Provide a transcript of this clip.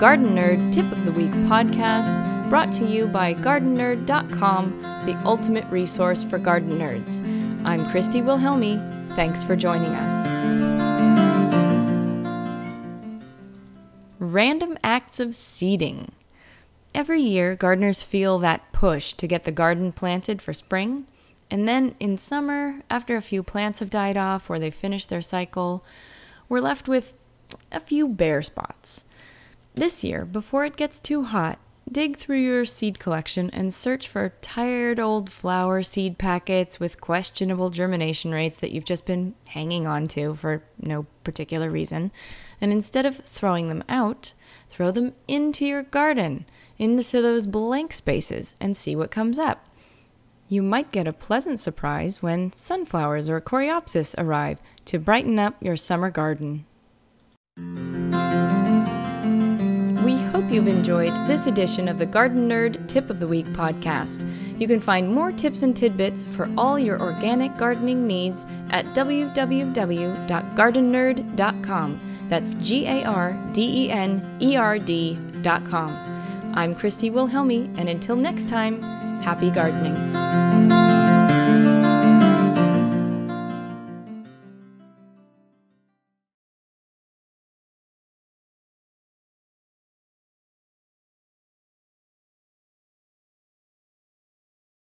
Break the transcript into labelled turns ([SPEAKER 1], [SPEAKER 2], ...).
[SPEAKER 1] Garden Nerd Tip of the Week podcast, brought to you by GardenNerd.com, the ultimate resource for garden nerds. I'm Christy Wilhelmi. Thanks for joining us. Random acts of seeding. Every year, gardeners feel that push to get the garden planted for spring, and then in summer, after a few plants have died off or they've finished their cycle, we're left with a few bare spots. This year, before it gets too hot, dig through your seed collection and search for tired old flower seed packets with questionable germination rates that you've just been hanging on to for no particular reason. And instead of throwing them out, throw them into your garden, into those blank spaces, and see what comes up. You might get a pleasant surprise when sunflowers or coreopsis arrive to brighten up your summer garden. We hope you've enjoyed this edition of the Garden Nerd Tip of the Week podcast. You can find more tips and tidbits for all your organic gardening needs at www.gardennerd.com. That's GARDENERD.com. I'm Christy Wilhelmi, and until next time, happy gardening.